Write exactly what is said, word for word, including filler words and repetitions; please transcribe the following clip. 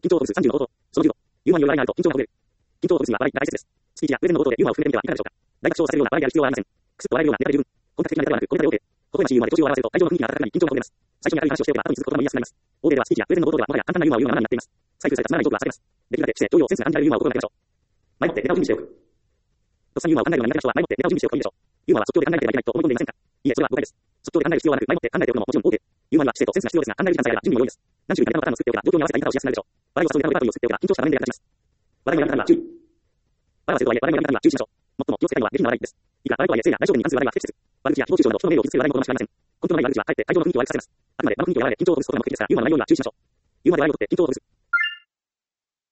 緊張をほぐすさんじゅうの応答。そのじゅうご。ユーモアによる笑いがあると緊張がほぐれる。緊張をほぐすには笑いが大切です。スピーチやプレゼンの冒頭でユーモアを含めてみてはいかがでしょうか。大爆笑させるような笑いである必要はありません。クスッと笑えるようなネタで十分。本格的なネタではなく、これから OK。言葉しユーモアで途中を笑わせると会場の雰囲気が温かくなり緊張がほぐれます。最初に明るい話をしておけば後に続く言葉も言いやすくなります。欧米ではスピーチやプレゼンの冒頭ではもはや簡単なユーモアを言うようなままになっています。細工されたつまらないジョークは避けます。できるだけ姿勢、動揺、センスが感じられるユーモアを心がけましょう。前もってネタを準備しておく。とっさにユーモアを考えるような苦手な人は前もってネタを準備しておくといいでしょう。ユーモアは即興で考えなければいけないと思い込んでいませんか。いいえ、それは誤解です。即興で考える必要はなく、前もって考えておくのももちろん OK。ユーモアには姿勢とセンスが必要ですが、考える時間さえあれば準備も良いです。何種類かネタのパターンを作っておけば、状況に合わせた言い方をしやすくなるでしょう。笑いを誘うネタのレパートリーを作っておけば、緊張した場面で役立ちます。笑いのやり方には注意。笑わせるとはいえ、笑いのやり方には注意しましょう。最も気をつけたいのは下品な笑いです。いくら笑いとはいえ、性や大丈夫に関する笑いは不適切。悪口や誹謗中傷など人の名誉を傷つける笑いも好ましくありません。根拠のない悪口はかえって会場の雰囲気を悪くさせます。あくまで場の雰囲気を和らげ、緊張をほぐすことが目的ですから、ユーモアの内容には注意しましょう。ユーモアで笑いをとって緊張をほぐす。